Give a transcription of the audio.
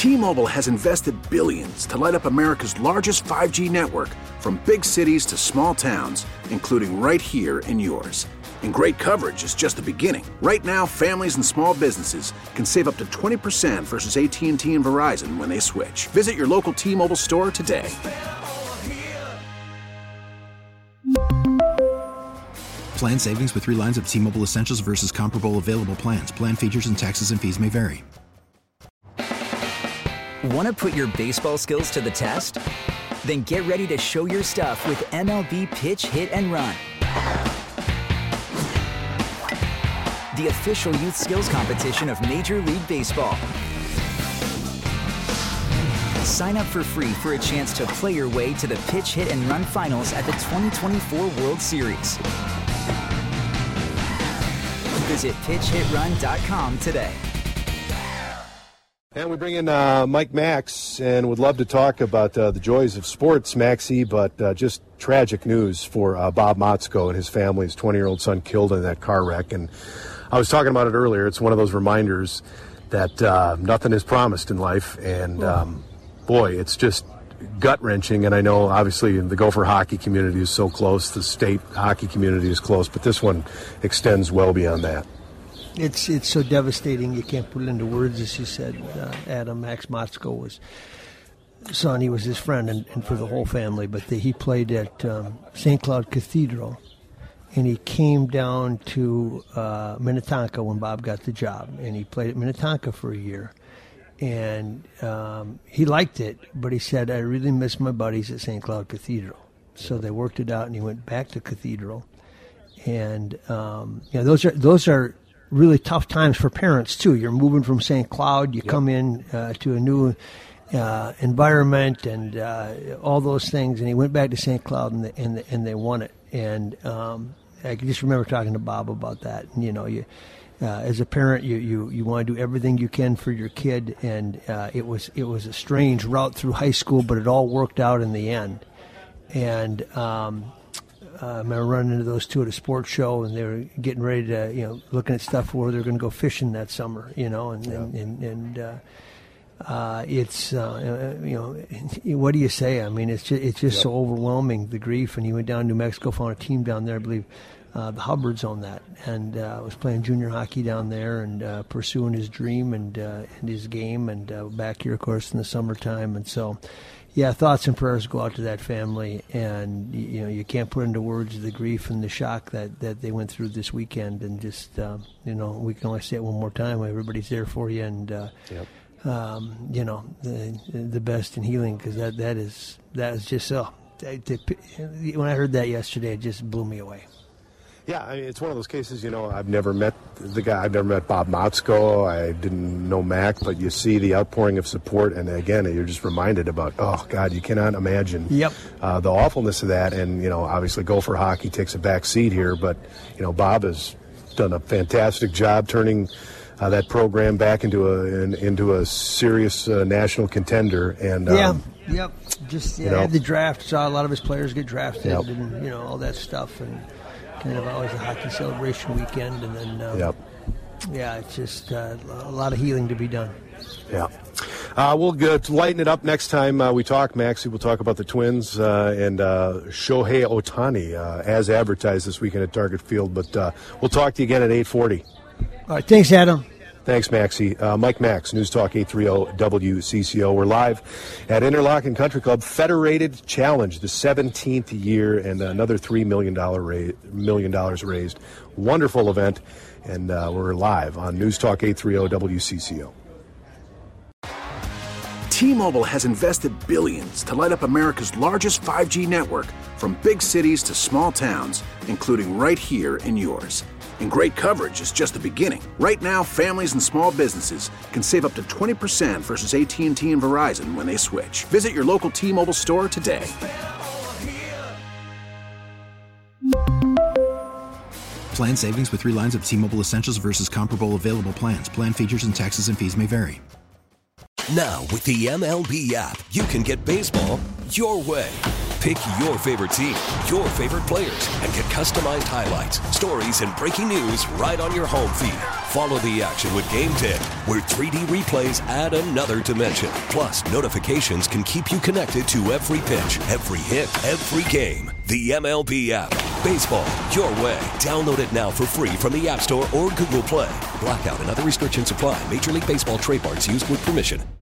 T-Mobile has invested billions to light up America's largest 5G network, from big cities to small towns, including right here in yours. And great coverage is just the beginning. Right now, families and small businesses can save up to 20% versus AT&T and Verizon when they switch. Visit your local T-Mobile store today. Plan savings with 3 lines of T-Mobile Essentials versus comparable available plans. Plan features and taxes and fees may vary. Want to put your baseball skills to the test? Then get ready to show your stuff with MLB Pitch, Hit, and Run, the official youth skills competition of Major League Baseball. Sign up for free for a chance to play your way to the Pitch, Hit, and Run finals at the 2024 World Series. Visit pitchhitrun.com today. And we bring in Mike Max, and would love to talk about the joys of sports, Maxie, but just tragic news for Bob Motzko and his family. His 20-year-old son killed in that car wreck. And I was talking about it earlier. It's one of those reminders that nothing is promised in life. And, boy, it's just gut-wrenching. And I know, obviously, the Gopher hockey community is so close. The state hockey community is close. But this one extends well beyond that. It's so devastating you can't put it into words, as you said. Adam, Max Motzko was son. He was his friend and for the whole family. But he played at St. Cloud Cathedral, and he came down to Minnetonka when Bob got the job. And he played at Minnetonka for a year. And he liked it, but he said, I really miss my buddies at St. Cloud Cathedral. So they worked it out, and he went back to Cathedral. And those are really tough times for parents too. You're moving from St. Cloud, you come in to a new environment and all those things. And he went back to St. Cloud and they won it. And I can just remember talking to Bob about that. And you as a parent, you want to do everything you can for your kid. And it was a strange route through high school, but it all worked out in the end. And I remember running into those two at a sports show, and they were getting ready to, looking at stuff where they're going to go fishing that summer, it's, what do you say? I mean, it's just so overwhelming, the grief. And he went down to New Mexico, found a team down there, I believe, the Hubbards own that, and was playing junior hockey down there and pursuing his dream and his game, and back here, of course, in the summertime. And so, yeah, thoughts and prayers go out to that family, and you can't put into words the grief and the shock that they went through this weekend. And just we can only say it one more time: everybody's there for you, and the best in healing, because that is just so. When I heard that yesterday, it just blew me away. Yeah, I mean, it's one of those cases, I've never met the guy. I've never met Bob Motzko. I didn't know Mac, but you see the outpouring of support, and again, you're just reminded about, oh, God, you cannot imagine the awfulness of that. And, obviously Gopher hockey takes a back seat here, but, Bob has done a fantastic job turning that program back into a serious national contender. And just had the draft, saw a lot of his players get drafted, and, all that stuff, and kind of always a hockey celebration weekend, and then it's just a lot of healing to be done. We'll lighten it up next time we talk, Maxie. We'll talk about the Twins and Shohei Ohtani as advertised this weekend at Target Field, but we'll talk to you again at 8:40. All right, thanks, Adam. Thanks, Maxie. Mike Max, News Talk 830 WCCO. We're live at Interlochen Country Club Federated Challenge, the 17th year, and another $3 million raised. Wonderful event, and we're live on News Talk 830 WCCO. T-Mobile has invested billions to light up America's largest 5G network, from big cities to small towns, including right here in yours. And great coverage is just the beginning. Right now, families and small businesses can save up to 20% versus AT&T and Verizon when they switch. Visit your local T-Mobile store today. Plan savings with 3 lines of T-Mobile Essentials versus comparable available plans. Plan features and taxes and fees may vary. Now, with the MLB app, you can get baseball your way. Pick your favorite team, your favorite players, and get customized highlights, stories, and breaking news right on your home feed. Follow the action with Game 10, where 3D replays add another dimension. Plus, notifications can keep you connected to every pitch, every hit, every game. The MLB app. Baseball, your way. Download it now for free from the App Store or Google Play. Blackout and other restrictions apply. Major League Baseball trademarks used with permission.